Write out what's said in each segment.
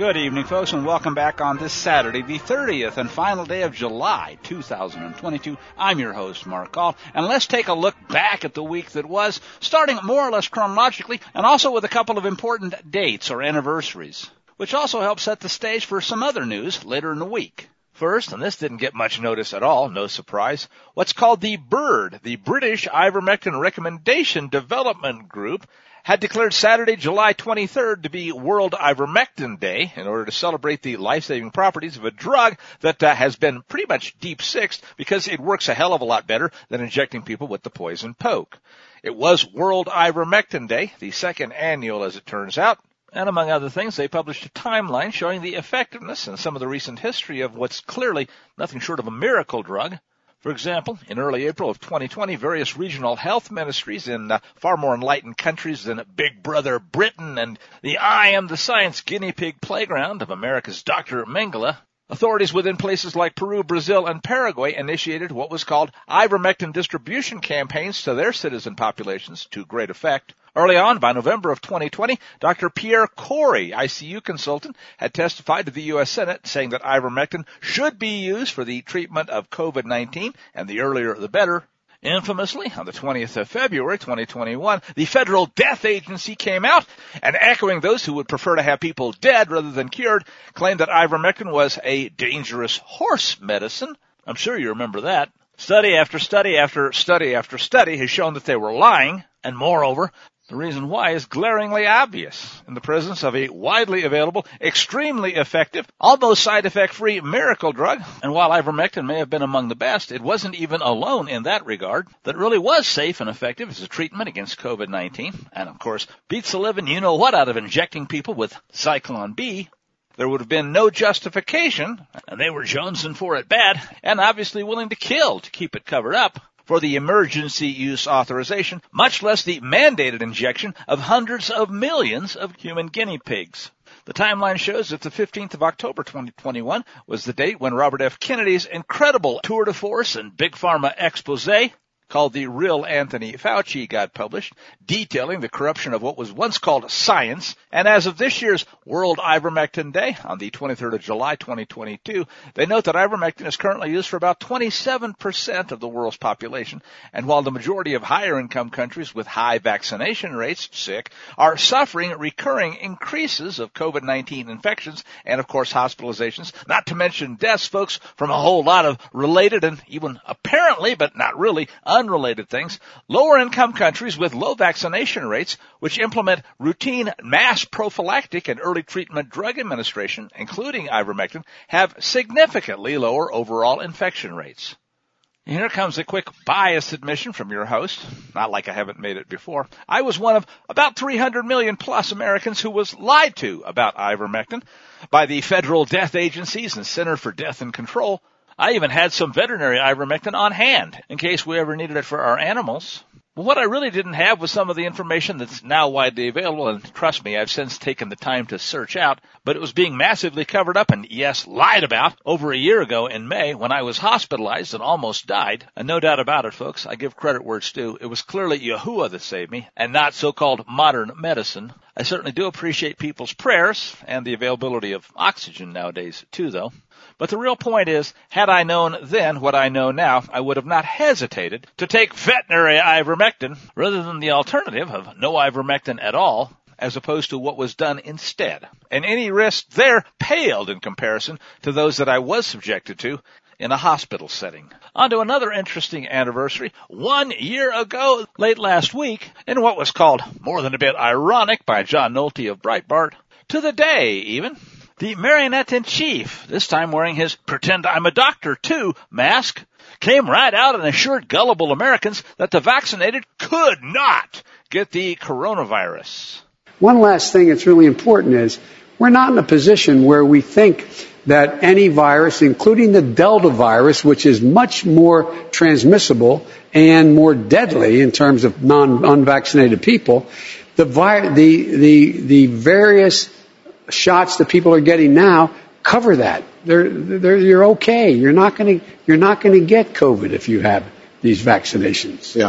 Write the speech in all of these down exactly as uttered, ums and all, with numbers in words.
Good evening, folks, and welcome back on this Saturday, the thirtieth and final day of July, two thousand twenty-two. I'm your host, Mark Gall, and let's take a look back at the week that was, starting more or less chronologically, and also with a couple of important dates or anniversaries, which also helps set the stage for some other news later in the week. First, and this didn't get much notice at all, no surprise, what's called the BIRD, the British Ivermectin Recommendation Development Group, had declared Saturday, July twenty-third to be World Ivermectin Day in order to celebrate the life-saving properties of a drug that uh, has been pretty much deep-sixed because it works a hell of a lot better than injecting people with the poison poke. It was World Ivermectin Day, the second annual as it turns out, and among other things, they published a timeline showing the effectiveness and some of the recent history of what's clearly nothing short of a miracle drug. For example, in early April of twenty twenty, various regional health ministries in uh, far more enlightened countries than Big Brother Britain and the I am the science guinea pig playground of America's Doctor Mengele, authorities within places like Peru, Brazil, and Paraguay initiated what was called ivermectin distribution campaigns to their citizen populations to great effect. Early on, by November of twenty twenty, Doctor Pierre Corey, I C U consultant, had testified to the U S Senate saying that ivermectin should be used for the treatment of COVID nineteen, and the earlier the better. Infamously, on the twentieth of February, twenty twenty-one, the Federal Death Agency came out and, echoing those who would prefer to have people dead rather than cured, claimed that ivermectin was a dangerous horse medicine. I'm sure you remember that. Study after study after study after study has shown that they were lying, and moreover, the reason why is glaringly obvious. In the presence of a widely available, extremely effective, almost side-effect-free miracle drug, and while ivermectin may have been among the best, it wasn't even alone in that regard, that really was safe and effective as a treatment against COVID nineteen, and of course, beats the living you-know-what out of injecting people with Zyklon B. There would have been no justification, and they were jonesing for it bad, and obviously willing to kill to keep it covered up, for the emergency use authorization, much less the mandated injection of hundreds of millions of human guinea pigs. The timeline shows that the fifteenth of October twenty twenty-one was the date when Robert F. Kennedy's incredible tour de force and big pharma expose called The Real Anthony Fauci got published, detailing the corruption of what was once called science, and as of this year's World Ivermectin Day, on the twenty-third of July twenty twenty-two, they note that ivermectin is currently used for about twenty-seven percent of the world's population, and while the majority of higher-income countries with high vaccination rates, sick, are suffering recurring increases of COVID nineteen infections and, of course, hospitalizations, not to mention deaths, folks, from a whole lot of related and even apparently, but not really, unrelated things, lower-income countries with low vaccination rates, which implement routine mass prophylactic and early treatment drug administration, including ivermectin, have significantly lower overall infection rates. Here comes a quick biased admission from your host, not like I haven't made it before. I was one of about three hundred million plus Americans who was lied to about ivermectin by the federal death agencies and Center for Death and Control. I even had some veterinary ivermectin on hand in case we ever needed it for our animals. But what I really didn't have was some of the information that's now widely available, and trust me, I've since taken the time to search out, but it was being massively covered up and, yes, lied about over a year ago in May when I was hospitalized and almost died. And no doubt about it, folks, I give credit where it's due. It was clearly Yahuwah that saved me, and not so-called modern medicine. I certainly do appreciate people's prayers and the availability of oxygen nowadays, too, though. But the real point is, had I known then what I know now, I would have not hesitated to take veterinary ivermectin rather than the alternative of no ivermectin at all, as opposed to what was done instead. And any risk there paled in comparison to those that I was subjected to in a hospital setting. On to another interesting anniversary. One year ago, late last week, in what was called more than a bit ironic by John Nolte of Breitbart, to the day even, the marionette-in-chief, this time wearing his pretend I'm a doctor too mask, came right out and assured gullible Americans that the vaccinated could not get the coronavirus. One last thing that's really important is we're not in a position where we think that any virus, including the Delta virus, which is much more transmissible and more deadly in terms of non-unvaccinated people, the, vi- the, the, the various shots that people are getting now cover that. They're, they're, you're okay. You're not going to, you're not going to get COVID if you have these vaccinations. Yeah.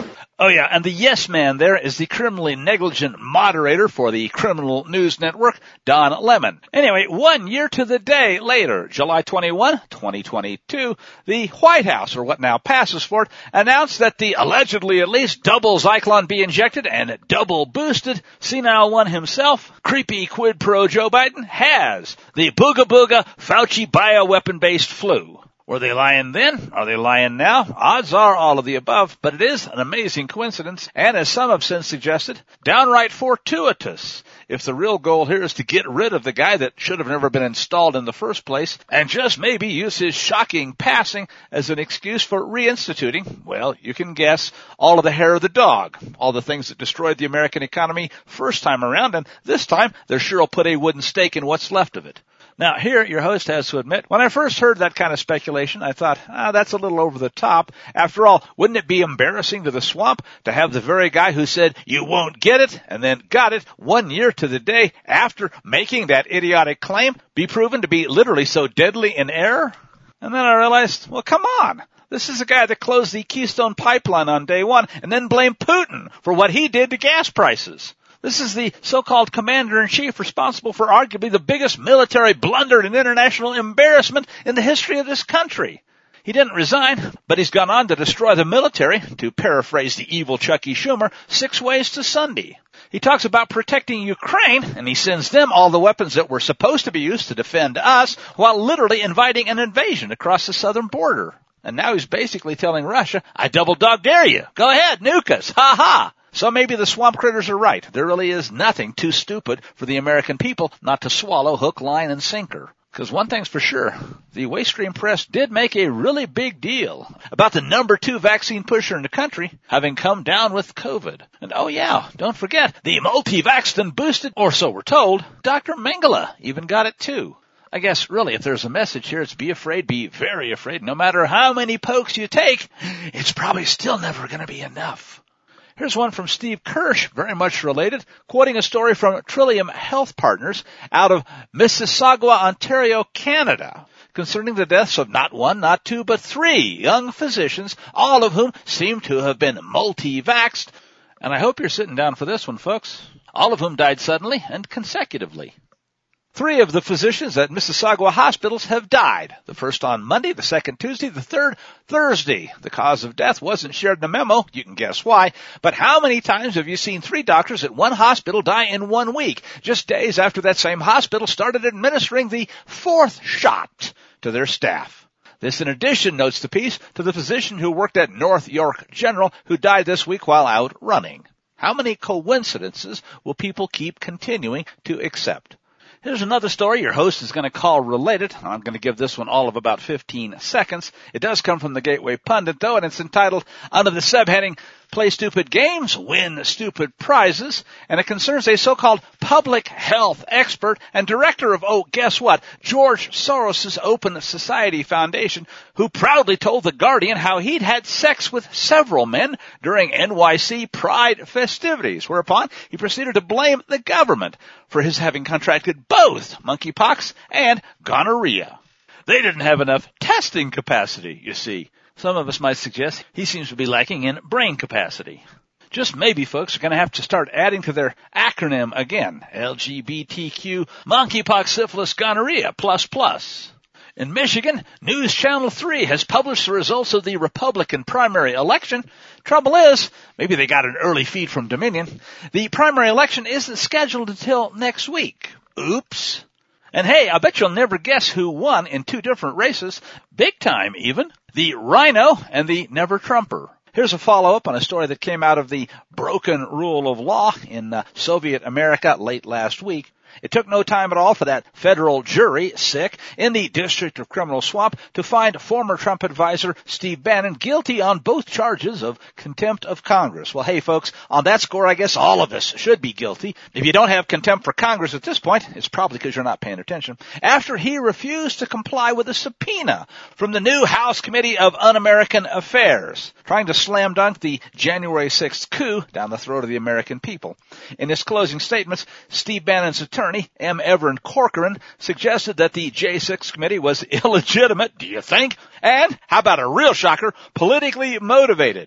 Oh yeah, and the yes man there is the criminally negligent moderator for the Criminal News Network, Don Lemon. Anyway, one year to the day later, July twenty-first, twenty twenty-two, the White House, or what now passes for it, announced that the allegedly at least double Zyklon B injected and double boosted senile one himself, creepy quid pro Joe Biden, has the booga booga Fauci bioweapon based flu. Were they lying then? Are they lying now? Odds are all of the above, but it is an amazing coincidence, and as some have since suggested, downright fortuitous. If the real goal here is to get rid of the guy that should have never been installed in the first place, and just maybe use his shocking passing as an excuse for reinstituting, well, you can guess, all of the hair of the dog, all the things that destroyed the American economy first time around, and this time they're sure will put a wooden stake in what's left of it. Now, here, your host has to admit, when I first heard that kind of speculation, I thought, ah, that's a little over the top. After all, wouldn't it be embarrassing to the swamp to have the very guy who said, you won't get it, and then got it one year to the day after making that idiotic claim, be proven to be literally so deadly in error? And then I realized, well, come on. This is a guy that closed the Keystone Pipeline on day one and then blamed Putin for what he did to gas prices. This is the so-called commander-in-chief responsible for arguably the biggest military blunder and international embarrassment in the history of this country. He didn't resign, but he's gone on to destroy the military, to paraphrase the evil Chucky Schumer, six ways to Sunday. He talks about protecting Ukraine, and he sends them all the weapons that were supposed to be used to defend us, while literally inviting an invasion across the southern border. And now he's basically telling Russia, I double dog dare you. Go ahead, nuke us. Ha ha. So maybe the swamp critters are right. There really is nothing too stupid for the American people not to swallow hook, line, and sinker. Because one thing's for sure, the Waystream Press did make a really big deal about the number two vaccine pusher in the country having come down with COVID. And oh yeah, don't forget, the multi-vaxxed and boosted, or so we're told, Doctor Mengele even got it too. I guess really if there's a message here, it's be afraid, be very afraid. No matter how many pokes you take, it's probably still never going to be enough. Here's one from Steve Kirsch, very much related, quoting a story from Trillium Health Partners out of Mississauga, Ontario, Canada, concerning the deaths of not one, not two, but three young physicians, all of whom seem to have been multi-vaxxed. And I hope you're sitting down for this one, folks. All of whom died suddenly and consecutively. Three of the physicians at Mississauga hospitals have died. The first on Monday, the second Tuesday, the third Thursday. The cause of death wasn't shared in the memo. You can guess why. But how many times have you seen three doctors at one hospital die in one week, just days after that same hospital started administering the fourth shot to their staff? This in addition, notes the piece, to the physician who worked at North York General who died this week while out running. How many coincidences will people keep continuing to accept? Here's another story your host is going to call related. I'm going to give this one all of about fifteen seconds. It does come from the Gateway Pundit, though, and it's entitled, under the subheading, Play Stupid Games, Win Stupid Prizes, and it concerns a so-called public health expert and director of, oh, guess what, George Soros' Open Society Foundation, who proudly told The Guardian how he'd had sex with several men during N Y C Pride festivities, whereupon he proceeded to blame the government for his having contracted both monkeypox and gonorrhea. They didn't have enough testing capacity, you see. Some of us might suggest he seems to be lacking in brain capacity. Just maybe folks are going to have to start adding to their acronym again. L G B T Q, monkeypox, syphilis, gonorrhea, plus plus. In Michigan, News Channel three has published the results of the Republican primary election. Trouble is, maybe they got an early feed from Dominion. The primary election isn't scheduled until next week. Oops. And hey, I bet you'll never guess who won in two different races, big time even, the Rhino and the Never Trumper. Here's a follow-up on a story that came out of the broken rule of law in uh, Soviet America late last week. It took no time at all for that federal jury, sick, in the District of Criminal Swamp to find former Trump advisor Steve Bannon guilty on both charges of contempt of Congress. Well, hey, folks, on that score, I guess all of us should be guilty. If you don't have contempt for Congress at this point, it's probably because you're not paying attention. After he refused to comply with a subpoena from the new House Committee of Un-American Affairs, trying to slam dunk the January sixth coup down the throat of the American people. In his closing statements, Steve Bannon's attorney, M. Everett Corcoran, suggested that the J six committee was illegitimate, do you think? And, how about a real shocker, politically motivated.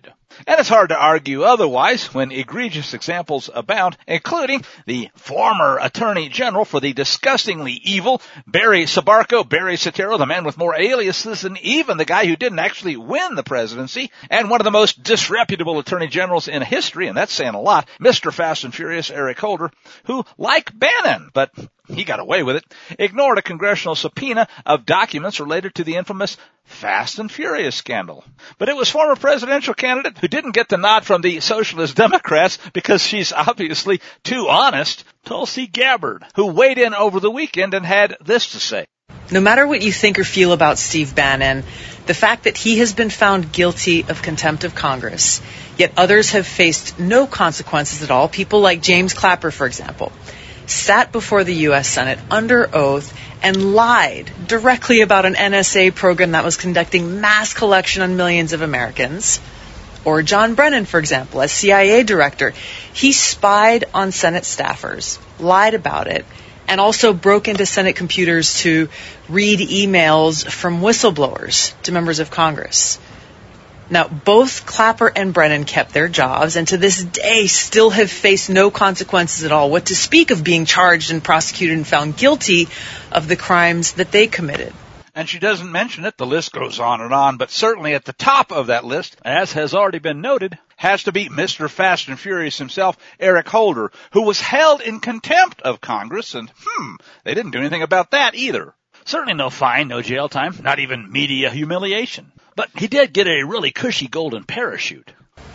And it's hard to argue otherwise when egregious examples abound, including the former Attorney General for the disgustingly evil Barry Sobarco, Barry Soetoro, the man with more aliases than even the guy who didn't actually win the presidency, and one of the most disreputable Attorney Generals in history, and that's saying a lot, Mister Fast and Furious Eric Holder, who, like Bannon, but he got away with it, ignored a congressional subpoena of documents related to the infamous Fast and Furious scandal. But it was former presidential candidate who didn't get the nod from the Socialist Democrats because she's obviously too honest, Tulsi Gabbard, who weighed in over the weekend and had this to say. No matter what you think or feel about Steve Bannon, the fact that he has been found guilty of contempt of Congress, yet others have faced no consequences at all, people like James Clapper, for example, sat before the U S Senate under oath and lied directly about an N S A program that was conducting mass collection on millions of Americans. Or John Brennan, for example, as C I A director, he spied on Senate staffers, lied about it, and also broke into Senate computers to read emails from whistleblowers to members of Congress. Now, both Clapper and Brennan kept their jobs and to this day still have faced no consequences at all, what to speak of being charged and prosecuted and found guilty of the crimes that they committed. And she doesn't mention it. The list goes on and on, but certainly at the top of that list, as has already been noted, has to be Mister Fast and Furious himself, Eric Holder, who was held in contempt of Congress, and hmm, they didn't do anything about that either. Certainly no fine, no jail time, not even media humiliation. But he did get a really cushy golden parachute.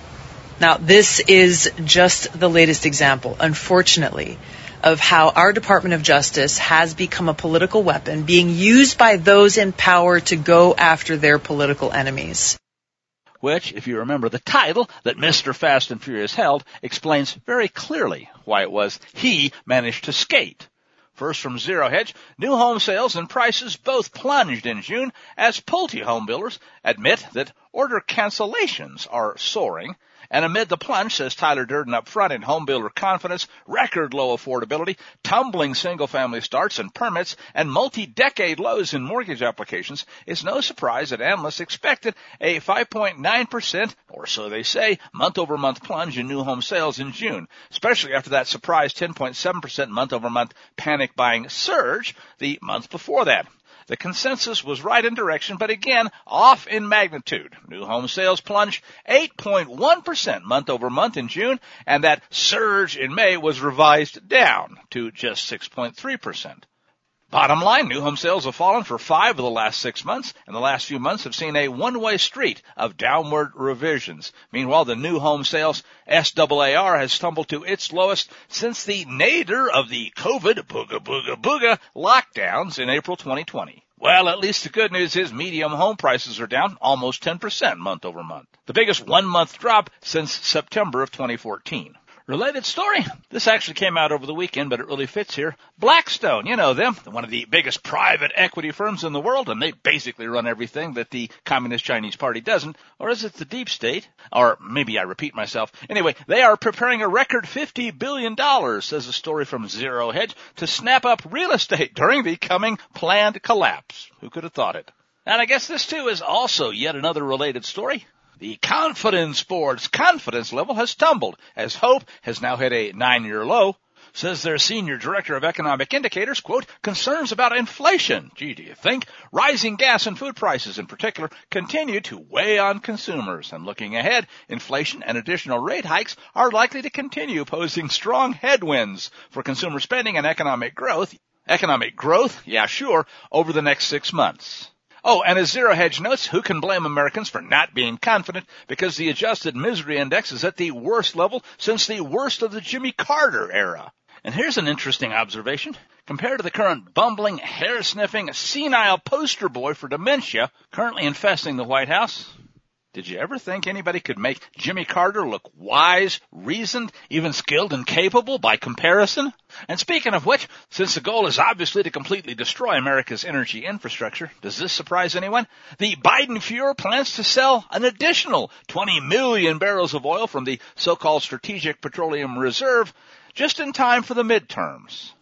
Now, this is just the latest example, unfortunately, of how our Department of Justice has become a political weapon being used by those in power to go after their political enemies. Which, if you remember the title that Mister Fast and Furious held, explains very clearly why it was he managed to skate. First from Zero Hedge, new home sales and prices both plunged in June as Pulte home builders admit that order cancellations are soaring. And amid the plunge, says Tyler Durden up front in home builder confidence, record low affordability, tumbling single-family starts and permits, and multi-decade lows in mortgage applications, it's no surprise that analysts expected a five point nine percent, or so they say, month-over-month plunge in new home sales in June, especially after that surprise ten point seven percent month-over-month panic buying surge the month before that. The consensus was right in direction, but again, off in magnitude. New home sales plunged eight point one percent month over month in June, and that surge in May was revised down to just six point three percent. Bottom line, new home sales have fallen for five of the last six months, and the last few months have seen a one-way street of downward revisions. Meanwhile, the new home sales S A A R has tumbled to its lowest since the nadir of the COVID booga booga booga lockdowns in April twenty twenty. Well, at least the good news is medium home prices are down almost ten percent month over month, the biggest one-month drop since September of twenty fourteen. Related story. This actually came out over the weekend, but it really fits here. Blackstone, you know them, one of the biggest private equity firms in the world, and they basically run everything that the Communist Chinese Party doesn't. Or is it the deep state? Or maybe I repeat myself. Anyway, they are preparing a record fifty billion dollars, says a story from Zero Hedge, to snap up real estate during the coming planned collapse. Who could have thought it? And I guess this, too, is also yet another related story. The confidence board's confidence level has tumbled as hope has now hit a nine-year low, says their senior director of economic indicators, quote, concerns about inflation. Gee, do you think? Rising gas and food prices in particular continue to weigh on consumers. And looking ahead, inflation and additional rate hikes are likely to continue posing strong headwinds for consumer spending and economic growth. Economic growth, yeah, sure, over the next six months. Oh, and as Zero Hedge notes, who can blame Americans for not being confident because the adjusted misery index is at the worst level since the worst of the Jimmy Carter era. And here's an interesting observation. Compared to the current bumbling, hair-sniffing, senile poster boy for dementia currently infesting the White House, did you ever think anybody could make Jimmy Carter look wise, reasoned, even skilled and capable by comparison? And speaking of which, since the goal is obviously to completely destroy America's energy infrastructure, does this surprise anyone? The Biden Fuhrer plans to sell an additional twenty million barrels of oil from the so-called Strategic Petroleum Reserve just in time for the midterms.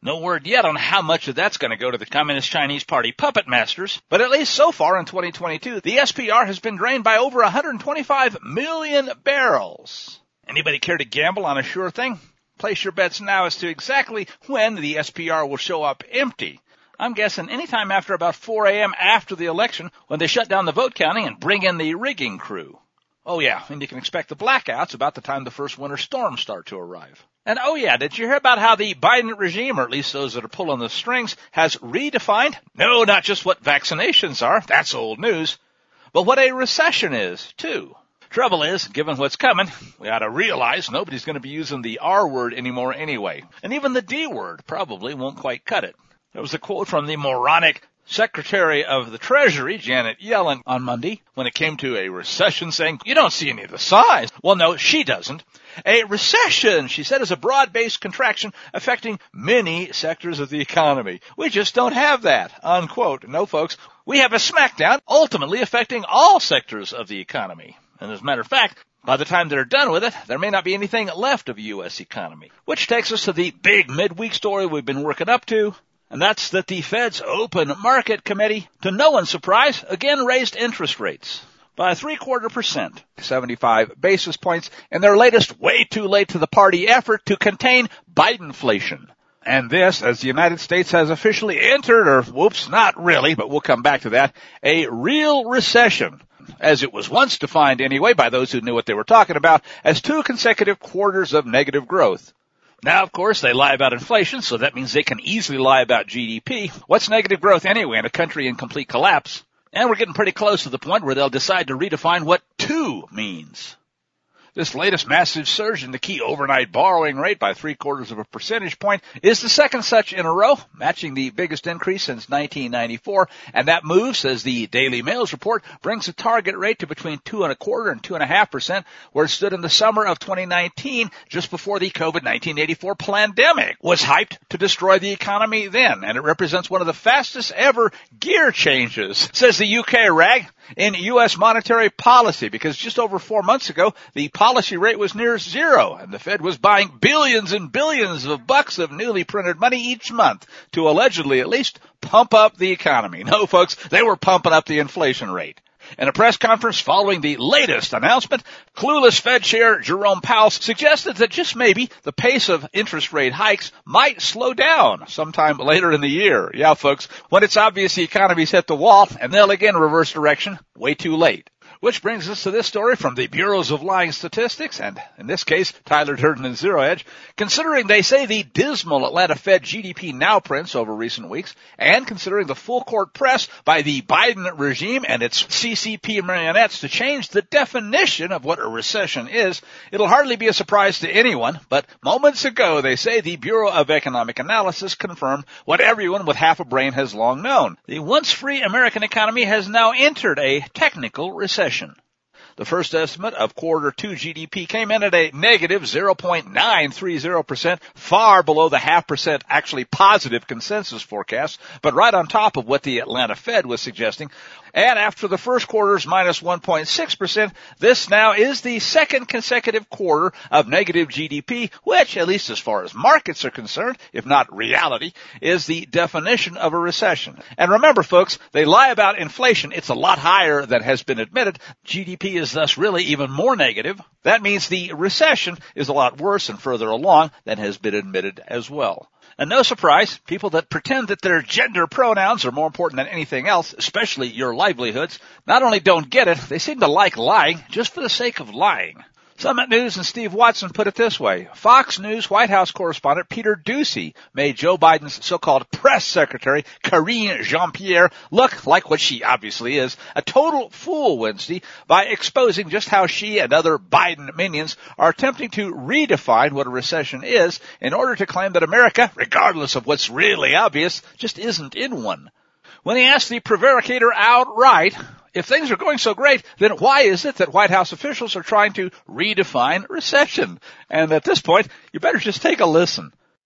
No word yet on how much of that's going to go to the Communist Chinese Party puppet masters, but at least so far in twenty twenty-two, the S P R has been drained by over one hundred twenty-five million barrels. Anybody care to gamble on a sure thing? Place your bets now as to exactly when the S P R will show up empty. I'm guessing anytime after about four a.m. after the election, when they shut down the vote counting and bring in the rigging crew. Oh yeah, and you can expect the blackouts about the time the first winter storms start to arrive. And oh yeah, did you hear about how the Biden regime, or at least those that are pulling the strings, has redefined, no, not just what vaccinations are, that's old news, but what a recession is, too. Trouble is, given what's coming, we ought to realize nobody's going to be using the R word anymore anyway. And even the D word probably won't quite cut it. There was a quote from the moronic Secretary of the Treasury, Janet Yellen, on Monday when it came to a recession, saying, you don't see any of the signs. Well, no, she doesn't. A recession, she said, is a broad-based contraction affecting many sectors of the economy. We just don't have that, unquote. No, folks, we have a smackdown ultimately affecting all sectors of the economy. And as a matter of fact, by the time they're done with it, there may not be anything left of the U S economy. Which takes us to the big midweek story we've been working up to, and that's that the Fed's Open Market Committee, to no one's surprise, again raised interest rates by three-quarter percent, seventy-five basis points, in their latest way too late to the party effort to contain Bidenflation. And this, as the United States has officially entered, or whoops, not really, but we'll come back to that, a real recession, as it was once defined anyway by those who knew what they were talking about, as two consecutive quarters of negative growth. Now, of course, they lie about inflation, so that means they can easily lie about G D P. What's negative growth anyway in a country in complete collapse? And we're getting pretty close to the point where they'll decide to redefine what two means. This latest massive surge in the key overnight borrowing rate by three-quarters of a percentage point is the second such in a row, matching the biggest increase since nineteen ninety-four. And that move, says the Daily Mail's report, brings the target rate to between two and a quarter and two and a half percent, where it stood in the summer of twenty nineteen, just before the COVID nineteen eighty-four pandemic was hyped to destroy the economy then. And it represents one of the fastest ever gear changes, says the U K rag, in U S monetary policy, because just over four months ago, the policy rate was near zero, and the Fed was buying billions and billions of bucks of newly printed money each month to allegedly at least pump up the economy. No, folks, they were pumping up the inflation rate. In a press conference following the latest announcement, clueless Fed Chair Jerome Powell suggested that just maybe the pace of interest rate hikes might slow down sometime later in the year. Yeah, folks, when it's obvious the economy's hit the wall, and they'll again reverse direction way too late. Which brings us to this story from the Bureaus of Lying Statistics, and in this case, Tyler Durden and Zero Edge. Considering, they say, the dismal Atlanta Fed G D P now prints over recent weeks, and considering the full court press by the Biden regime and its C C P marionettes to change the definition of what a recession is, it'll hardly be a surprise to anyone, but moments ago, they say, the Bureau of Economic Analysis confirmed what everyone with half a brain has long known. The once free American economy has now entered a technical recession. The first estimate of quarter two G D P came in at a negative zero point nine three zero percent, far below the half percent actually positive consensus forecast, but right on top of what the Atlanta Fed was suggesting. And after the first quarter's minus one point six percent, this now is the second consecutive quarter of negative G D P, which, at least as far as markets are concerned, if not reality, is the definition of a recession. And remember, folks, they lie about inflation. It's a lot higher than has been admitted. G D P is thus really even more negative. That means the recession is a lot worse and further along than has been admitted as well. And no surprise, people that pretend that their gender pronouns are more important than anything else, especially your livelihoods, not only don't get it, they seem to like lying just for the sake of lying. Summit News and Steve Watson put it this way. Fox News White House correspondent Peter Doocy made Joe Biden's so-called press secretary, Karine Jean-Pierre, look like what she obviously is, a total fool Wednesday, by exposing just how she and other Biden minions are attempting to redefine what a recession is in order to claim that America, regardless of what's really obvious, just isn't in one. When he asked the prevaricator outright, if things are going so great, then why is it that White House officials are trying to redefine recession? And at this point, you better just take a listen.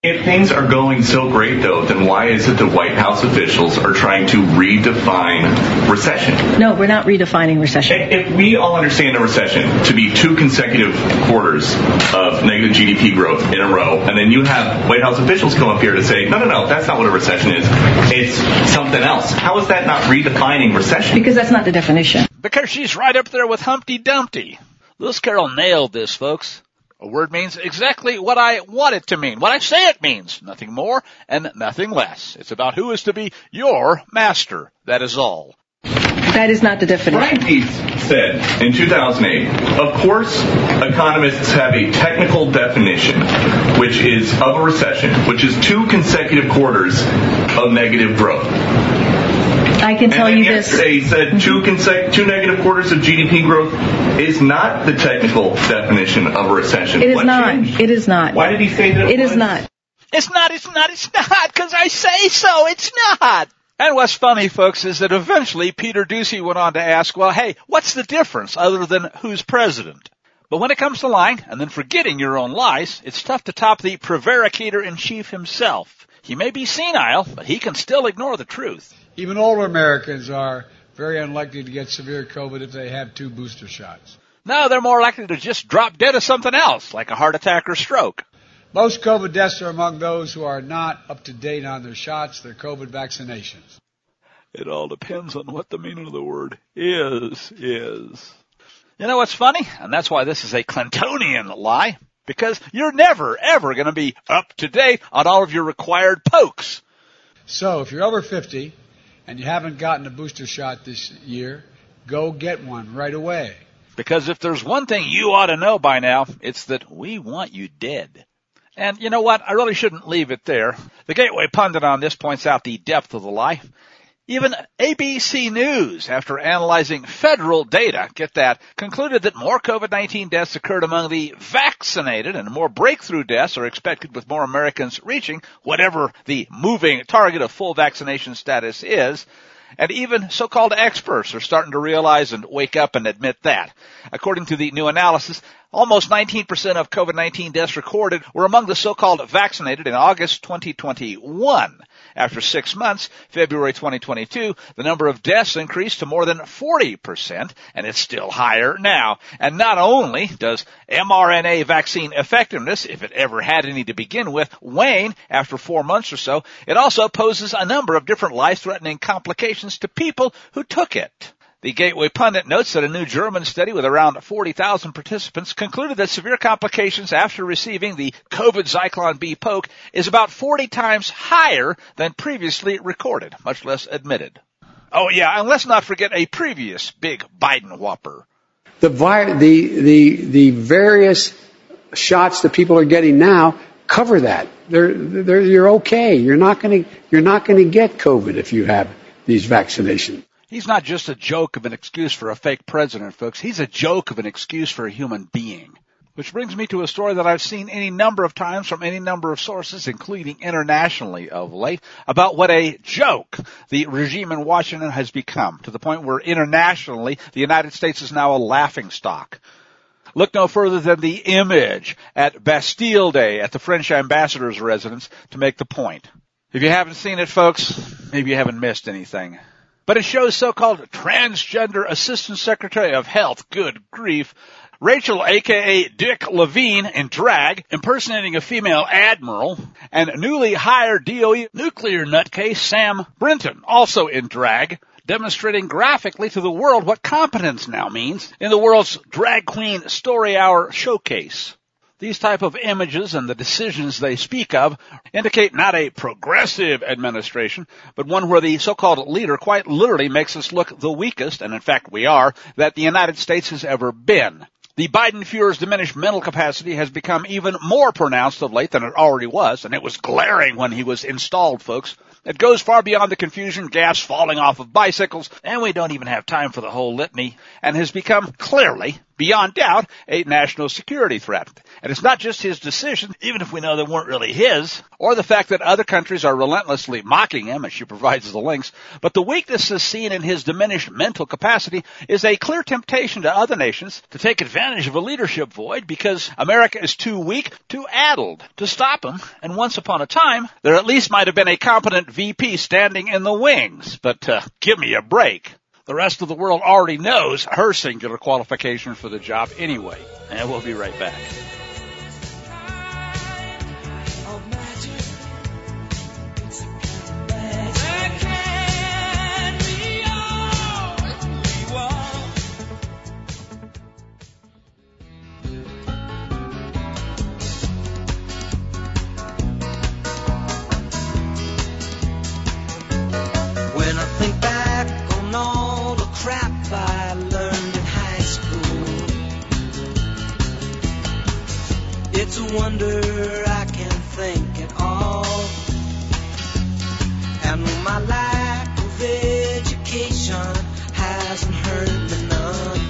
If things are going so great, though, then why is it that White House officials are trying to redefine recession? No, we're not redefining recession. If we all understand a recession to be two consecutive quarters of negative G D P growth in a row, and then you have White House officials come up here to say, no, no, no, that's not what a recession is. It's something else. How is that not redefining recession? Because that's not the definition. Because she's right up there with Humpty Dumpty. Lewis Carroll nailed this, folks. A word means exactly what I want it to mean, what I say it means, nothing more and nothing less. It's about who is to be your master. That is all. That is not the definition. Brian Deese said in two thousand eight, of course, economists have a technical definition, which is of a recession, which is two consecutive quarters of negative growth. I can tell and you yesterday this. He said two, consec- two negative quarters of G D P growth is not the technical definition of a recession. It is what not. changed? It is not. Why did he say that it, it was? is not. It's not, it's not, it's not, because I say so. It's not. And what's funny, folks, is that eventually Peter Doocy went on to ask, well, hey, what's the difference other than who's president? But when it comes to lying and then forgetting your own lies, it's tough to top the prevaricator-in-chief himself. He may be senile, but he can still ignore the truth. Even older Americans are very unlikely to get severe COVID if they have two booster shots. No, they're more likely to just drop dead of something else, like a heart attack or stroke. Most COVID deaths are among those who are not up to date on their shots, their COVID vaccinations. It all depends on what the meaning of the word is, is. You know what's funny? And that's why this is a Clintonian lie. Because you're never, ever going to be up to date on all of your required pokes. So if you're over fifty and you haven't gotten a booster shot this year, go get one right away. Because if there's one thing you ought to know by now, it's that we want you dead. And you know what? I really shouldn't leave it there. The Gateway Pundit on this points out the depth of the lie. Even A B C News, after analyzing federal data, get that, concluded that more COVID nineteen deaths occurred among the vaccinated and more breakthrough deaths are expected with more Americans reaching whatever the moving target of full vaccination status is. And even so-called experts are starting to realize and wake up and admit that. According to the new analysis, almost nineteen percent of COVID nineteen deaths recorded were among the so-called vaccinated in August twenty twenty-one. After six months, February twenty twenty-two, the number of deaths increased to more than forty percent, and it's still higher now. And not only does mRNA vaccine effectiveness, if it ever had any to begin with, wane after four months or so, it also poses a number of different life-threatening complications to people who took it. The Gateway Pundit notes that a new German study with around forty thousand participants concluded that severe complications after receiving the COVID Zyklon B poke is about forty times higher than previously recorded, much less admitted. Oh yeah, and let's not forget a previous big Biden whopper. The, vi- the, the, the various shots that people are getting now cover that. They're, they're, you're okay. You're not going to, you're not going to get COVID if you have these vaccinations. He's not just a joke of an excuse for a fake president, folks. He's a joke of an excuse for a human being. Which brings me to a story that I've seen any number of times from any number of sources, including internationally of late, about what a joke the regime in Washington has become, to the point where internationally the United States is now a laughingstock. Look no further than the image at Bastille Day at the French ambassador's residence to make the point. If you haven't seen it, folks, maybe you haven't missed anything. But it shows so-called transgender assistant secretary of health, good grief, Rachel, a k a. Dick Levine, in drag, impersonating a female admiral, and newly hired D O E nuclear nutcase Sam Brinton, also in drag, demonstrating graphically to the world what competence now means in the world's drag queen story hour showcase. These type of images and the decisions they speak of indicate not a progressive administration, but one where the so-called leader quite literally makes us look the weakest, and in fact we are, that the United States has ever been. The Biden Fuhrer's diminished mental capacity has become even more pronounced of late than it already was, and it was glaring when he was installed, folks. It goes far beyond the confusion, gas falling off of bicycles, and we don't even have time for the whole litany, and has become clearly, beyond doubt, a national security threat. And it's not just his decision, even if we know they weren't really his, or the fact that other countries are relentlessly mocking him, and she provides the links, but the weaknesses seen in his diminished mental capacity is a clear temptation to other nations to take advantage of a leadership void because America is too weak, too addled to stop him. And once upon a time, there at least might have been a competent V P standing in the wings. But uh, give me a break. The rest of the world already knows her singular qualification for the job anyway. And we'll be right back. When I think back on all the crap I learned in high school, it's a wonder I can think at all. And my lack of education hasn't hurt me none.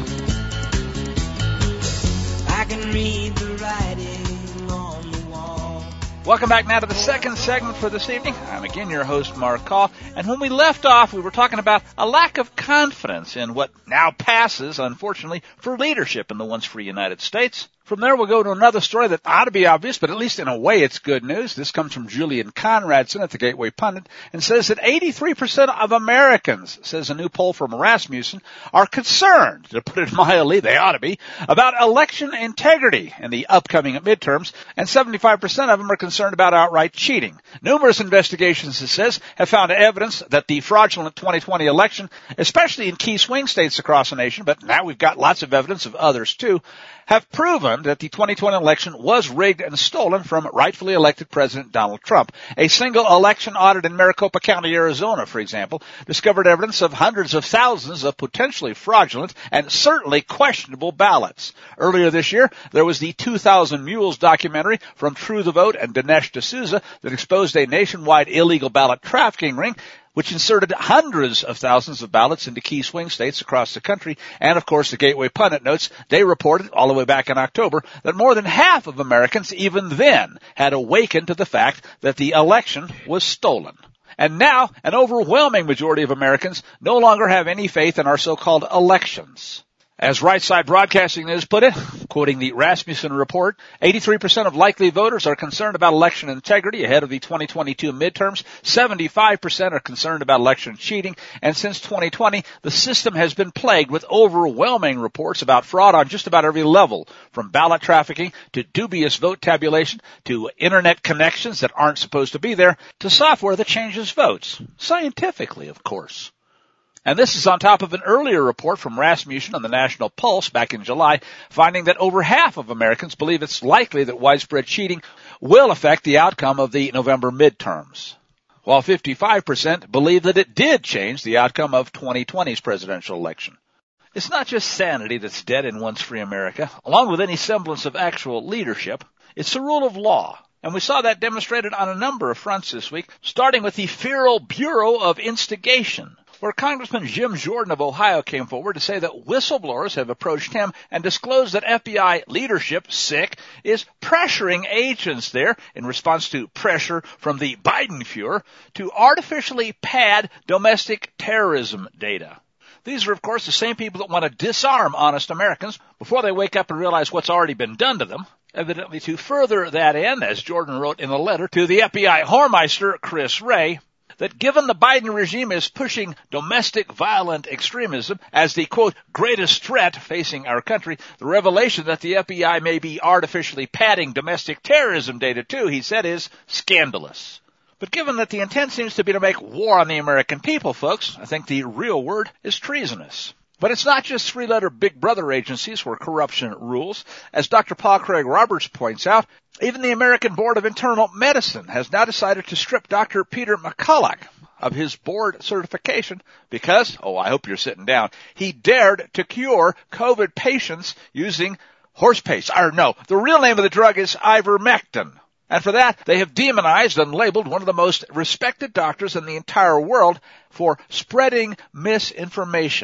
I can read the writing on the wall. Welcome back now to the second segment for this evening. I'm again your host, Mark Call. And when we left off, we were talking about a lack of confidence in what now passes, unfortunately, for leadership in the once free United States. From there, we'll go to another story that ought to be obvious, but at least in a way it's good news. This comes from Julian Conradson at the Gateway Pundit and says that eighty-three percent of Americans, says a new poll from Rasmussen, are concerned, to put it mildly, they ought to be, about election integrity in the upcoming midterms, and seventy-five percent of them are concerned about outright cheating. Numerous investigations, it says, have found evidence that the fraudulent twenty twenty election, especially in key swing states across the nation, but now we've got lots of evidence of others too, have proven that the twenty twenty election was rigged and stolen from rightfully elected President Donald Trump. A single election audit in Maricopa County, Arizona, for example, discovered evidence of hundreds of thousands of potentially fraudulent and certainly questionable ballots. Earlier this year, there was the two thousand Mules documentary from True the Vote and Dinesh D'Souza that exposed a nationwide illegal ballot trafficking ring, which inserted hundreds of thousands of ballots into key swing states across the country. And, of course, the Gateway Pundit notes they reported all the way back in October that more than half of Americans even then had awakened to the fact that the election was stolen. And now an overwhelming majority of Americans no longer have any faith in our so-called elections. As Right Side Broadcasting News put it, quoting the Rasmussen report, eighty-three percent of likely voters are concerned about election integrity ahead of the twenty twenty-two midterms, seventy-five percent are concerned about election cheating, and since twenty twenty, the system has been plagued with overwhelming reports about fraud on just about every level, from ballot trafficking to dubious vote tabulation to internet connections that aren't supposed to be there to software that changes votes. Scientifically, of course. And this is on top of an earlier report from Rasmussen on the National Pulse back in July, finding that over half of Americans believe it's likely that widespread cheating will affect the outcome of the November midterms, while fifty-five percent believe that it did change the outcome of twenty twenty's presidential election. It's not just sanity that's dead in once free America, along with any semblance of actual leadership. It's the rule of law. And we saw that demonstrated on a number of fronts this week, starting with the Federal Bureau of Instigation, where Congressman Jim Jordan of Ohio came forward to say that whistleblowers have approached him and disclosed that F B I leadership, sick, is pressuring agents there in response to pressure from the Biden Fuhrer to artificially pad domestic terrorism data. These are, of course, the same people that want to disarm honest Americans before they wake up and realize what's already been done to them. Evidently, to further that end, as Jordan wrote in a letter to the F B I Whoremeister, Chris Wray, that given the Biden regime is pushing domestic violent extremism as the, quote, greatest threat facing our country, the revelation that the F B I may be artificially padding domestic terrorism data too, he said, is scandalous. But given that the intent seems to be to make war on the American people, folks, I think the real word is treasonous. But it's not just three-letter Big Brother agencies where corruption rules. As Doctor Paul Craig Roberts points out, even the American Board of Internal Medicine has now decided to strip Doctor Peter McCulloch of his board certification because, oh, I hope you're sitting down, he dared to cure COVID patients using horse paste. Or no, the real name of the drug is ivermectin. And for that, they have demonized and labeled one of the most respected doctors in the entire world for spreading misinformation.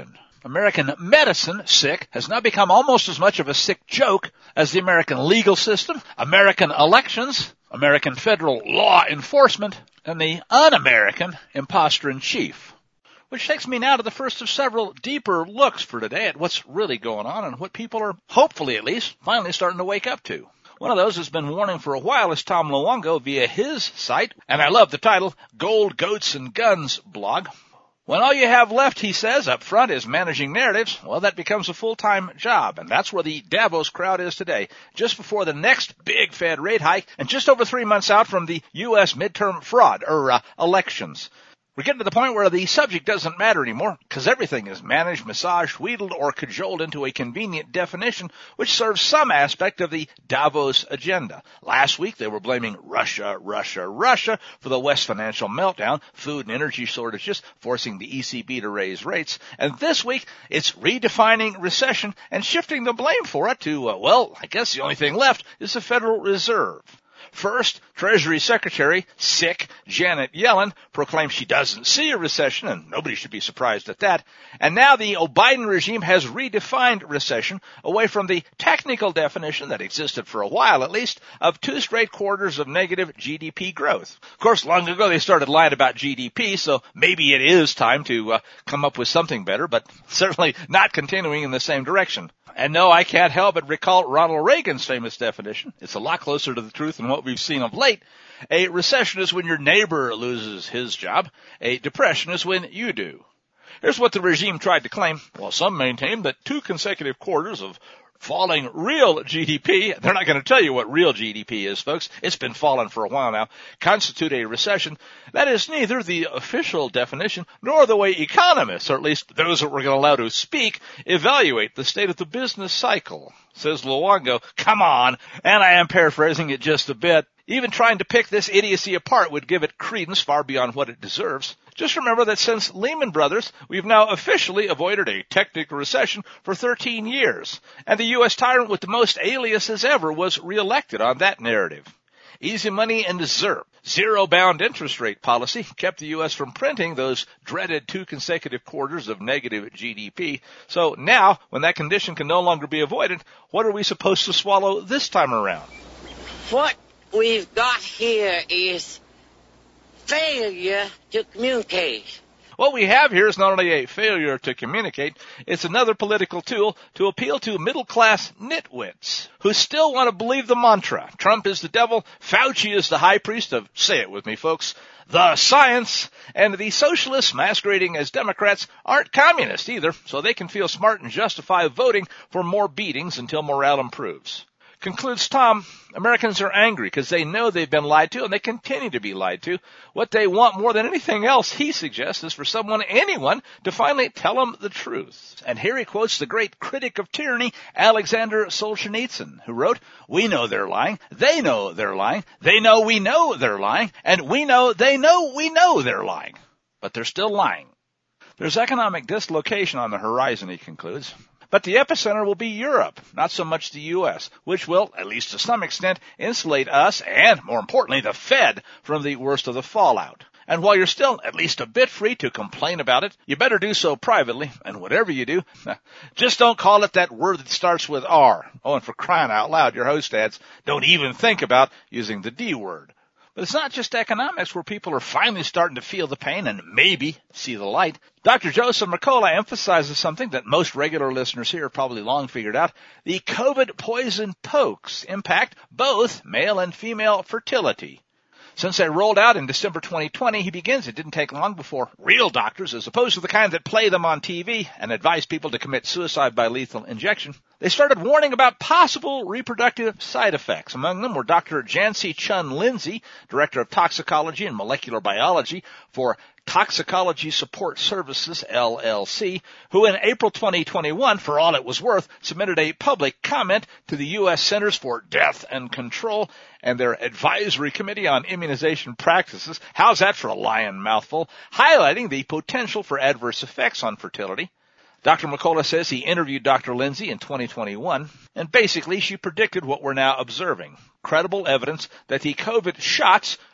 American medicine, sick, has now become almost as much of a sick joke as the American legal system, American elections, American federal law enforcement, and the un-American imposter-in-chief. Which takes me now to the first of several deeper looks for today at what's really going on and what people are, hopefully at least, finally starting to wake up to. One of those has been warning for a while is Tom Luongo via his site, and I love the title, Gold, Goats, and Guns blog. When all you have left, he says, up front is managing narratives, well, that becomes a full-time job, and that's where the Davos crowd is today, just before the next big Fed rate hike, and just over three months out from the U S midterm fraud, or uh, elections. We're getting to the point where the subject doesn't matter anymore, because everything is managed, massaged, wheedled, or cajoled into a convenient definition which serves some aspect of the Davos agenda. Last week, they were blaming Russia, Russia, Russia for the West financial meltdown, food and energy shortages, forcing the E C B to raise rates. And this week, it's redefining recession and shifting the blame for it to, uh, well, I guess the only thing left is the Federal Reserve. First, Treasury Secretary, sick, Janet Yellen, proclaimed she doesn't see a recession, and nobody should be surprised at that. And now the Biden regime has redefined recession away from the technical definition that existed for a while, at least, of two straight quarters of negative G D P growth. Of course, long ago they started lying about G D P, so maybe it is time to uh, come up with something better, but certainly not continuing in the same direction. And no, I can't help but recall Ronald Reagan's famous definition. It's a lot closer to the truth than what we've seen of late. A recession is when your neighbor loses his job. A depression is when you do. Here's what the regime tried to claim. Well, some maintain that two consecutive quarters of falling real G D P, they're not going to tell you what real G D P is, folks. It's been falling for a while now, constitute a recession. That is neither the official definition nor the way economists, or at least those that we're going to allow to speak, evaluate the state of the business cycle. Says Luongo, come on, and I am paraphrasing it just a bit. Even trying to pick this idiocy apart would give it credence far beyond what it deserves. Just remember that since Lehman Brothers, we've now officially avoided a technical recession for thirteen years, and the U S tyrant with the most aliases ever was reelected on that narrative. Easy money and ZIRP, zero-bound interest rate policy, kept the U S from printing those dreaded two consecutive quarters of negative G D P. So now, when that condition can no longer be avoided, what are we supposed to swallow this time around? What we've got here is failure to communicate. What we have here is not only a failure to communicate, it's another political tool to appeal to middle-class nitwits who still want to believe the mantra. Trump is the devil, Fauci is the high priest of, say it with me folks, the science, and the socialists masquerading as Democrats aren't communist either, so they can feel smart and justify voting for more beatings until morale improves. Concludes Tom, Americans are angry because they know they've been lied to and they continue to be lied to. What they want more than anything else, he suggests, is for someone, anyone, to finally tell them the truth. And here he quotes the great critic of tyranny, Alexander Solzhenitsyn, who wrote, "We know they're lying, they know they're lying, they know we know they're lying, and we know they know we know they're lying. But they're still lying." There's economic dislocation on the horizon, he concludes. But the epicenter will be Europe, not so much the U S, which will, at least to some extent, insulate us and, more importantly, the Fed from the worst of the fallout. And while you're still at least a bit free to complain about it, you better do so privately, and whatever you do, just don't call it that word that starts with R. Oh, and for crying out loud, your host adds, don't even think about using the D word. But it's not just economics where people are finally starting to feel the pain and maybe see the light. Doctor Joseph Mercola emphasizes something that most regular listeners here have probably long figured out. The COVID poison pokes impact both male and female fertility. Since they rolled out in December twenty twenty, he begins, it didn't take long before real doctors, as opposed to the kind that play them on T V and advise people to commit suicide by lethal injection, they started warning about possible reproductive side effects. Among them were Doctor Jancy Chun Lindsay, Director of Toxicology and Molecular Biology for Toxicology Support Services, L L C, who in April twenty twenty-one, for all it was worth, submitted a public comment to the U S Centers for Death and Control and their Advisory Committee on Immunization Practices, how's that for a lying mouthful, highlighting the potential for adverse effects on fertility. Doctor Mercola says he interviewed Doctor Lindsay in twenty twenty-one, and basically she predicted what we're now observing. Credible evidence that the COVID shots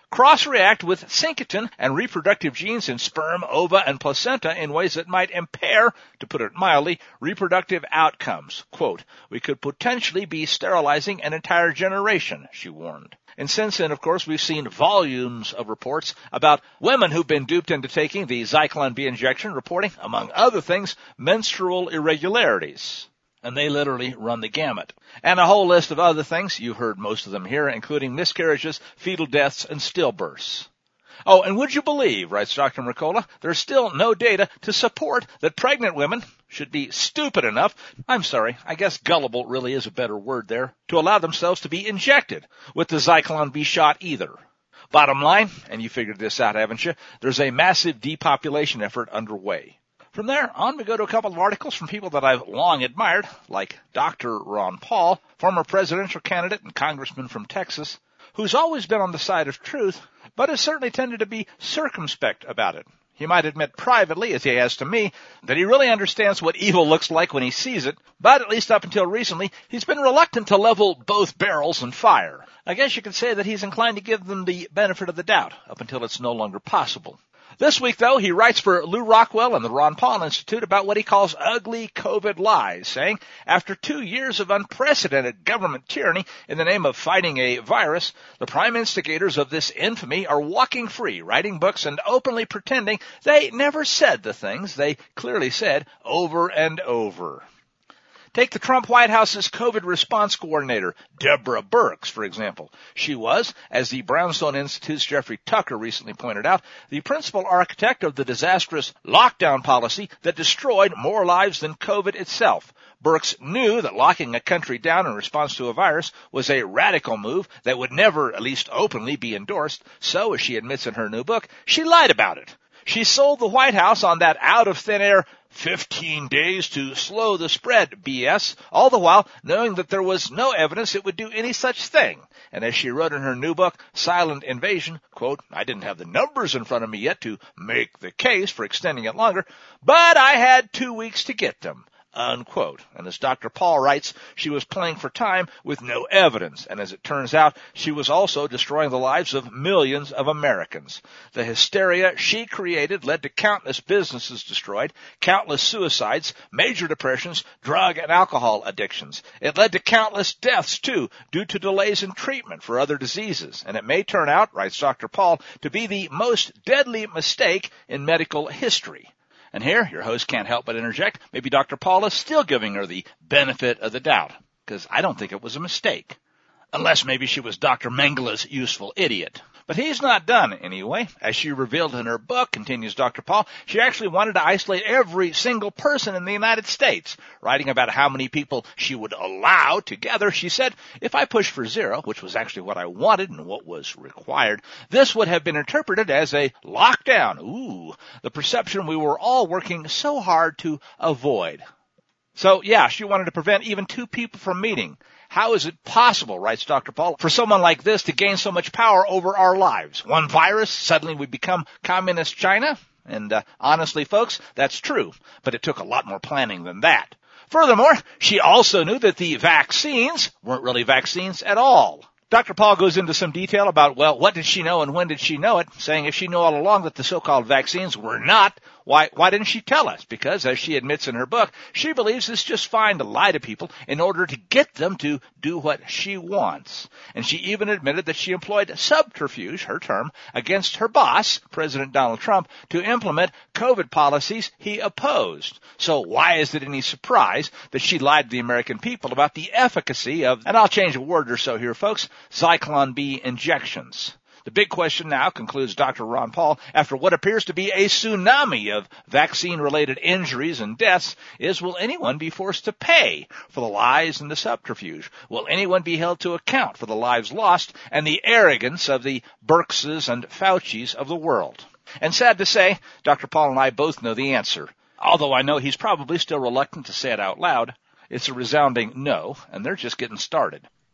cross-react with syncytin and reproductive genes in sperm, ova, and placenta in ways that might impair, to put it mildly, reproductive outcomes. Quote, we could potentially be sterilizing an entire generation, she warned. And since then, of course, we've seen volumes of reports about women who've been duped into taking the Zyklon B injection, reporting, among other things, menstrual irregularities. And they literally run the gamut. And a whole list of other things. You've heard most of them here, including miscarriages, fetal deaths, and stillbirths. Oh, and would you believe, writes Doctor Mercola, there's still no data to support that pregnant women should be stupid enough, I'm sorry, I guess gullible really is a better word there, to allow themselves to be injected with the Zyklon B shot either. Bottom line, and you figured this out, haven't you, there's a massive depopulation effort underway. From there on, we go to a couple of articles from people that I've long admired, like Doctor Ron Paul, former presidential candidate and congressman from Texas, who's always been on the side of truth, but has certainly tended to be circumspect about it. He might admit privately, as he has to me, that he really understands what evil looks like when he sees it, but at least up until recently, he's been reluctant to level both barrels and fire. I guess you could say that he's inclined to give them the benefit of the doubt, up until it's no longer possible. This week, though, he writes for Lou Rockwell and the Ron Paul Institute about what he calls ugly COVID lies, saying, after two years of unprecedented government tyranny in the name of fighting a virus, the prime instigators of this infamy are walking free, writing books and openly pretending they never said the things they clearly said over and over. Take the Trump White House's COVID response coordinator, Deborah Birx, for example. She was, as the Brownstone Institute's Jeffrey Tucker recently pointed out, the principal architect of the disastrous lockdown policy that destroyed more lives than COVID itself. Birx knew that locking a country down in response to a virus was a radical move that would never, at least openly, be endorsed. So, as she admits in her new book, she lied about it. She sold the White House on that out-of-thin-air fifteen days to slow the spread B S, all the while knowing that there was no evidence it would do any such thing. And as she wrote in her new book, Silent Invasion, quote, I didn't have the numbers in front of me yet to make the case for extending it longer, but I had two weeks to get them. Unquote. And as Doctor Paul writes, she was playing for time with no evidence. And as it turns out, she was also destroying the lives of millions of Americans. The hysteria she created led to countless businesses destroyed, countless suicides, major depressions, drug and alcohol addictions. It led to countless deaths, too, due to delays in treatment for other diseases. And it may turn out, writes Doctor Paul, to be the most deadly mistake in medical history. And here, your host can't help but interject, maybe Doctor Paul is still giving her the benefit of the doubt, because I don't think it was a mistake. Unless maybe she was Doctor Mengele's useful idiot. But he's not done anyway. As she revealed in her book, continues Doctor Paul, she actually wanted to isolate every single person in the United States. Writing about how many people she would allow together, she said, if I pushed for zero, which was actually what I wanted and what was required, this would have been interpreted as a lockdown. Ooh, the perception we were all working so hard to avoid. So, yeah, she wanted to prevent even two people from meeting. How is it possible, writes Doctor Paul, for someone like this to gain so much power over our lives? One virus, suddenly we become communist China? And uh, honestly, folks, that's true, but it took a lot more planning than that. Furthermore, she also knew that the vaccines weren't really vaccines at all. Doctor Paul goes into some detail about, well, what did she know and when did she know it, saying if she knew all along that the so-called vaccines were not, why, why didn't she tell us? Because, as she admits in her book, she believes it's just fine to lie to people in order to get them to do what she wants. And she even admitted that she employed subterfuge, her term, against her boss, President Donald Trump, to implement COVID policies he opposed. So why is it any surprise that she lied to the American people about the efficacy of, and I'll change a word or so here, folks, Zyklon B injections? The big question now, concludes Doctor Ron Paul, after what appears to be a tsunami of vaccine-related injuries and deaths, is will anyone be forced to pay for the lies and the subterfuge? Will anyone be held to account for the lives lost and the arrogance of the Birxes and Faucis of the world? And sad to say, Doctor Paul and I both know the answer. Although I know he's probably still reluctant to say it out loud, it's a resounding no, and they're just getting started.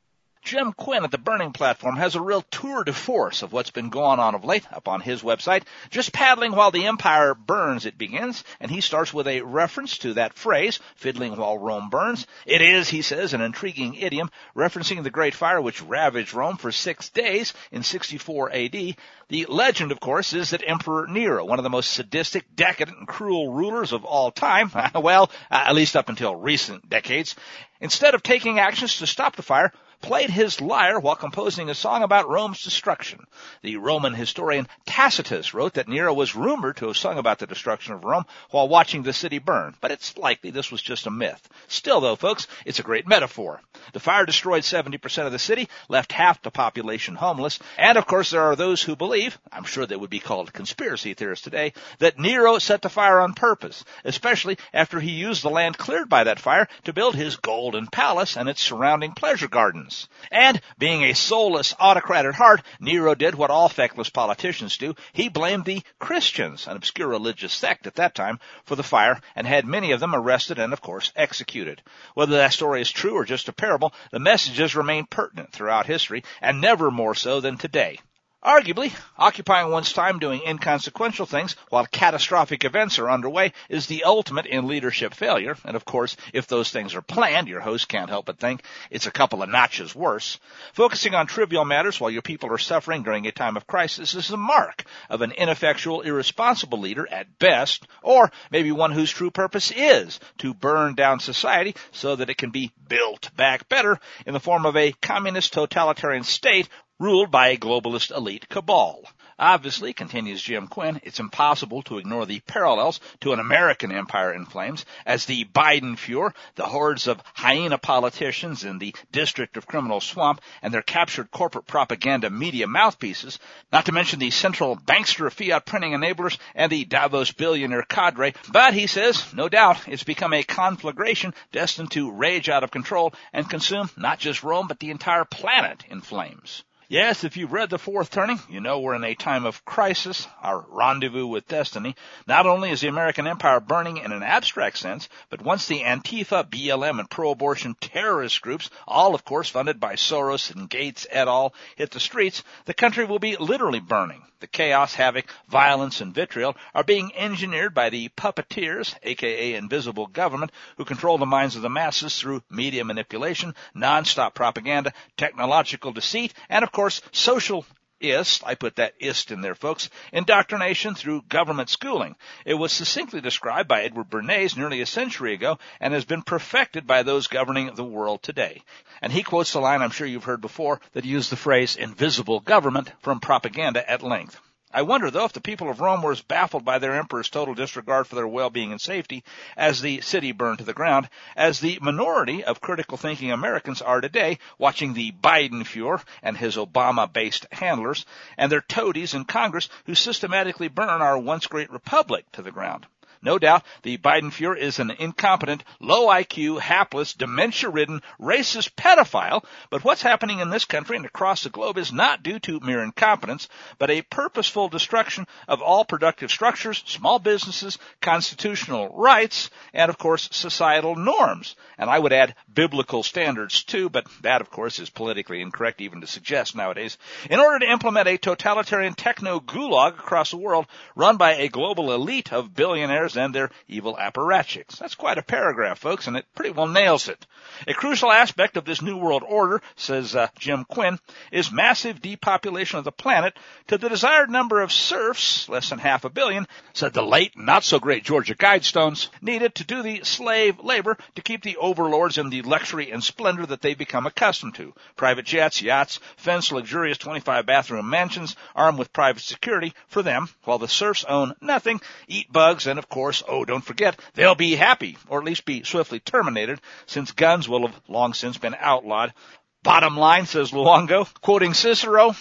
Jim Quinn at the Burning Platform has a real tour de force of what's been going on of late up on his website. Just paddling while the empire burns, it begins, and he starts with a reference to that phrase, fiddling while Rome burns. It is, he says, an intriguing idiom referencing the great fire which ravaged Rome for six days in sixty-four A D. The legend, of course, is that Emperor Nero, one of the most sadistic, decadent, and cruel rulers of all time, well, at least up until recent decades, instead of taking actions to stop the fire, played his lyre while composing a song about Rome's destruction. The Roman historian Tacitus wrote that Nero was rumored to have sung about the destruction of Rome while watching the city burn, but it's likely this was just a myth. Still, though, folks, it's a great metaphor. The fire destroyed seventy percent of the city, left half the population homeless, and of course there are those who believe, I'm sure they would be called conspiracy theorists today, that Nero set the fire on purpose, especially after he used the land cleared by that fire to build his golden palace and its surrounding pleasure gardens. And, being a soulless autocrat at heart, Nero did what all feckless politicians do. He blamed the Christians, an obscure religious sect at that time, for the fire and had many of them arrested and, of course, executed. Whether that story is true or just a parable, the messages remain pertinent throughout history, and never more so than today. Arguably, occupying one's time doing inconsequential things while catastrophic events are underway is the ultimate in leadership failure. And of course, if those things are planned, your host can't help but think it's a couple of notches worse. Focusing on trivial matters while your people are suffering during a time of crisis is a mark of an ineffectual, irresponsible leader at best, or maybe one whose true purpose is to burn down society so that it can be built back better in the form of a communist totalitarian state ruled by a globalist elite cabal. Obviously, continues Jim Quinn, it's impossible to ignore the parallels to an American empire in flames, as the Biden-Fuhrer, the hordes of hyena politicians in the District of Criminal Swamp, and their captured corporate propaganda media mouthpieces, not to mention the central bankster fiat printing enablers and the Davos billionaire cadre. But, he says, no doubt, it's become a conflagration destined to rage out of control and consume not just Rome, but the entire planet in flames. Yes, if you've read The Fourth Turning, you know we're in a time of crisis, our rendezvous with destiny. Not only is the American empire burning in an abstract sense, but once the Antifa, B L M, and pro-abortion terrorist groups, all of course funded by Soros and Gates et al., hit the streets, the country will be literally burning. The chaos, havoc, violence, and vitriol are being engineered by the puppeteers, aka invisible government, who control the minds of the masses through media manipulation, non-stop propaganda, technological deceit, and of course, social ist, I put that ist in there, folks, indoctrination through government schooling. It was succinctly described by Edward Bernays nearly a century ago and has been perfected by those governing the world today. And he quotes the line I'm sure you've heard before that used the phrase invisible government from propaganda at length. I wonder, though, if the people of Rome were as baffled by their emperor's total disregard for their well-being and safety as the city burned to the ground, as the minority of critical-thinking Americans are today, watching the Biden-Fuhrer and his Obama-based handlers and their toadies in Congress who systematically burn our once great republic to the ground. No doubt, the Biden-Fuhrer is an incompetent, low I Q, hapless, dementia-ridden, racist pedophile, but what's happening in this country and across the globe is not due to mere incompetence, but a purposeful destruction of all productive structures, small businesses, constitutional rights, and, of course, societal norms. And I would add biblical standards, too, but that, of course, is politically incorrect even to suggest nowadays. In order to implement a totalitarian techno-gulag across the world run by a global elite of billionaires and their evil apparatchiks. That's quite a paragraph, folks, and it pretty well nails it. A crucial aspect of this New World Order, says uh, Jim Quinn, is massive depopulation of the planet to the desired number of serfs, less than half a billion, said the late, not-so-great Georgia Guidestones, needed to do the slave labor to keep the overlords in the luxury and splendor that they've become accustomed to. Private jets, yachts, fenced luxurious twenty-five bathroom mansions armed with private security for them, while the serfs own nothing, eat bugs, and of course, oh, don't forget, they'll be happy, or at least be swiftly terminated, since guns will have long since been outlawed. Bottom line, says Luongo, quoting Cicero,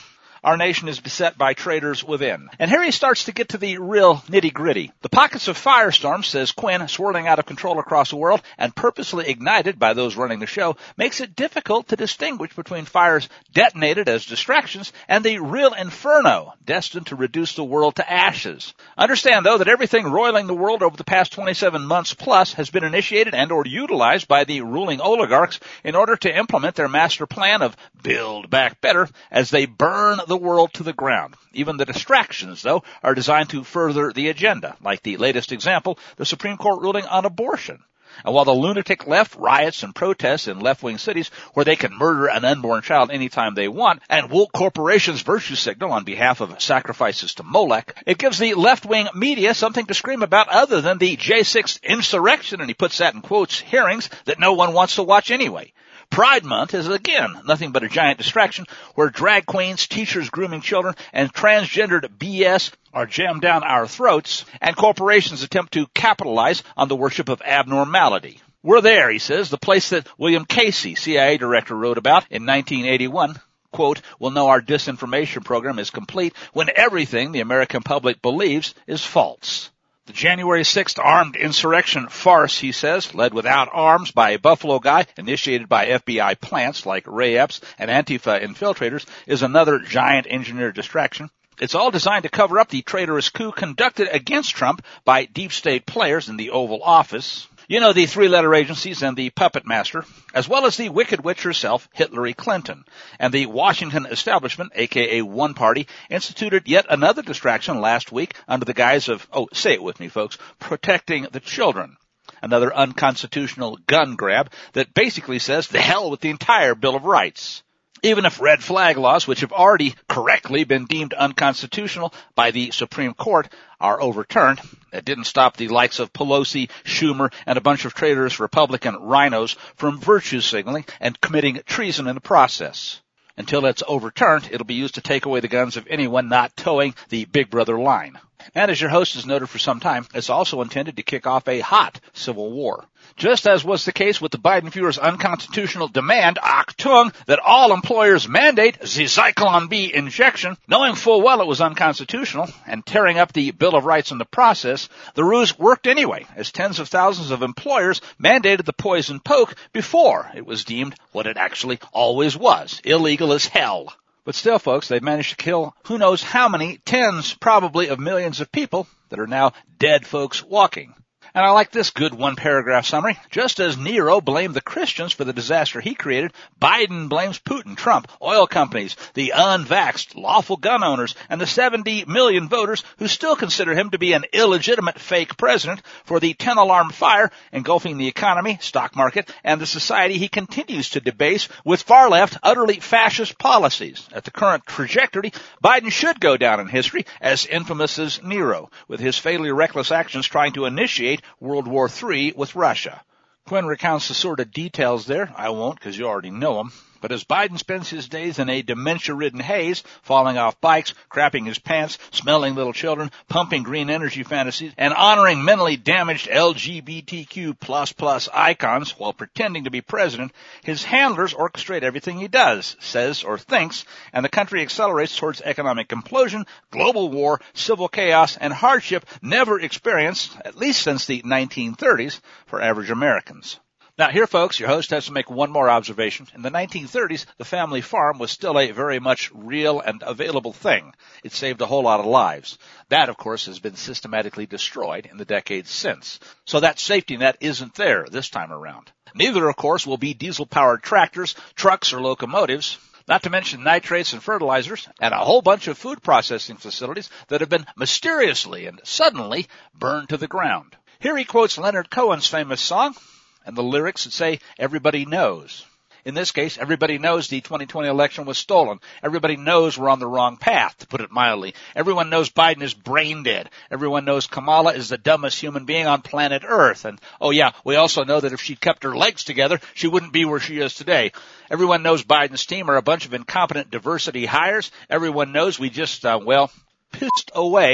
our nation is beset by traitors within. And here he starts to get to the real nitty-gritty. The pockets of firestorm, says Quinn, swirling out of control across the world and purposely ignited by those running the show, makes it difficult to distinguish between fires detonated as distractions and the real inferno destined to reduce the world to ashes. Understand, though, that everything roiling the world over the past twenty-seven months plus has been initiated and or utilized by the ruling oligarchs in order to implement their master plan of Build Back Better as they burn the world to the ground. Even the distractions, though, are designed to further the agenda, like the latest example, the Supreme Court ruling on abortion. And while the lunatic left riots and protests in left-wing cities where they can murder an unborn child anytime they want, and woke corporations virtue signal on behalf of sacrifices to Molech, it gives the left-wing media something to scream about other than the J six insurrection, and he puts that in quotes, hearings that no one wants to watch anyway. Pride Month is, again, nothing but a giant distraction where drag queens, teachers grooming children, and transgendered B S are jammed down our throats, and corporations attempt to capitalize on the worship of abnormality. We're there, he says, the place that William Casey, C I A director, wrote about in nineteen eighty-one. Quote, we'll know our disinformation program is complete when everything the American public believes is false. The January sixth armed insurrection farce, he says, led without arms by a Buffalo guy, initiated by F B I plants like Ray Epps and Antifa infiltrators, is another giant engineered distraction. It's all designed to cover up the traitorous coup conducted against Trump by deep state players in the Oval Office. You know, the three-letter agencies and the puppet master, as well as the wicked witch herself, Hillary Clinton. And the Washington establishment, aka One Party, instituted yet another distraction last week under the guise of, oh, say it with me, folks, protecting the children. Another unconstitutional gun grab that basically says the hell with the entire Bill of Rights. Even if red flag laws, which have already correctly been deemed unconstitutional by the Supreme Court, are overturned, it didn't stop the likes of Pelosi, Schumer, and a bunch of traitorous Republican rhinos from virtue signaling and committing treason in the process. Until it's overturned, it'll be used to take away the guns of anyone not towing the Big Brother line. And as your host has noted for some time, it's also intended to kick off a hot civil war. Just as was the case with the Biden Führer's unconstitutional demand, Achtung, that all employers mandate the Zyklon B injection, knowing full well it was unconstitutional, and tearing up the Bill of Rights in the process, the ruse worked anyway, as tens of thousands of employers mandated the poison poke before it was deemed what it actually always was, illegal as hell. But still, folks, they've managed to kill who knows how many tens, probably, of millions of people that are now dead folks walking. And I like this good one-paragraph summary. Just as Nero blamed the Christians for the disaster he created, Biden blames Putin, Trump, oil companies, the unvaxxed, lawful gun owners, and the seventy million voters who still consider him to be an illegitimate fake president for the ten-alarm fire engulfing the economy, stock market, and the society he continues to debase with far-left, utterly fascist policies. At the current trajectory, Biden should go down in history as infamous as Nero, with his fatally reckless actions trying to initiate World War Three with Russia. Quinn recounts the sort of details there. I won't, because you already know them. But as Biden spends his days in a dementia-ridden haze, falling off bikes, crapping his pants, smelling little children, pumping green energy fantasies, and honoring mentally damaged L G B T Q plus plus icons while pretending to be president, his handlers orchestrate everything he does, says, or thinks, and the country accelerates towards economic implosion, global war, civil chaos, and hardship never experienced, at least since the nineteen thirties, for average Americans. Now, here, folks, your host has to make one more observation. In the nineteen thirties, the family farm was still a very much real and available thing. It saved a whole lot of lives. That, of course, has been systematically destroyed in the decades since. So that safety net isn't there this time around. Neither, of course, will be diesel-powered tractors, trucks, or locomotives. Not to mention nitrates and fertilizers, and a whole bunch of food processing facilities that have been mysteriously and suddenly burned to the ground. Here he quotes Leonard Cohen's famous song, and the lyrics that say, everybody knows. In this case, everybody knows the twenty twenty election was stolen. Everybody knows we're on the wrong path, to put it mildly. Everyone knows Biden is brain dead. Everyone knows Kamala is the dumbest human being on planet Earth. And, oh yeah, we also know that if she'd kept her legs together, she wouldn't be where she is today. Everyone knows Biden's team are a bunch of incompetent diversity hires. Everyone knows we just, uh, well, pissed away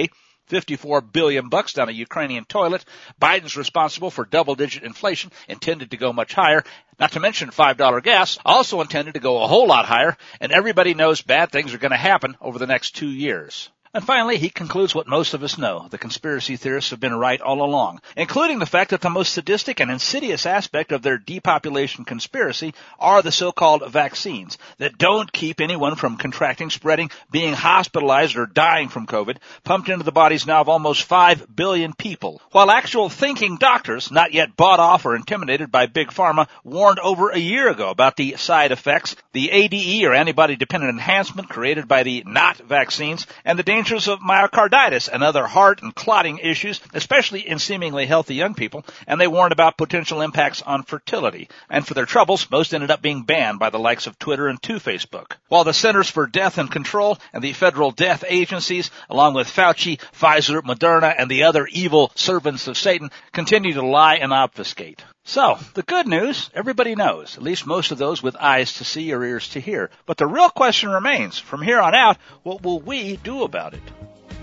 fifty-four billion bucks down a Ukrainian toilet. Biden's responsible for double-digit inflation, intended to go much higher. Not to mention five dollar gas, also intended to go a whole lot higher. And everybody knows bad things are going to happen over the next two years. And finally, he concludes what most of us know. The conspiracy theorists have been right all along, including the fact that the most sadistic and insidious aspect of their depopulation conspiracy are the so-called vaccines that don't keep anyone from contracting, spreading, being hospitalized, or dying from COVID, pumped into the bodies now of almost five billion people. While actual thinking doctors, not yet bought off or intimidated by Big Pharma, warned over a year ago about the side effects, the A D E or antibody-dependent enhancement created by the not vaccines, and the danger dangers of myocarditis and other heart and clotting issues, especially in seemingly healthy young people, and they warned about potential impacts on fertility. And for their troubles, most ended up being banned by the likes of Twitter and to Facebook. While the Centers for Death and Control and the federal death agencies, along with Fauci, Pfizer, Moderna, and the other evil servants of Satan, continue to lie and obfuscate. So, the good news, everybody knows, at least most of those with eyes to see or ears to hear. But the real question remains, from here on out, what will we do about it?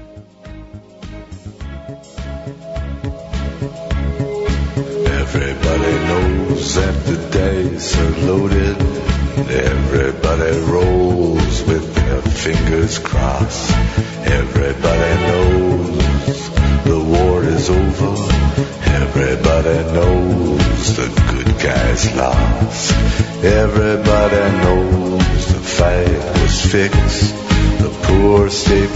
Everybody knows that the dice are loaded. Everybody rolls with their fingers crossed. Everybody knows the war is over. Everybody knows the good guys lost. Everybody knows the fight was fixed. The poor stay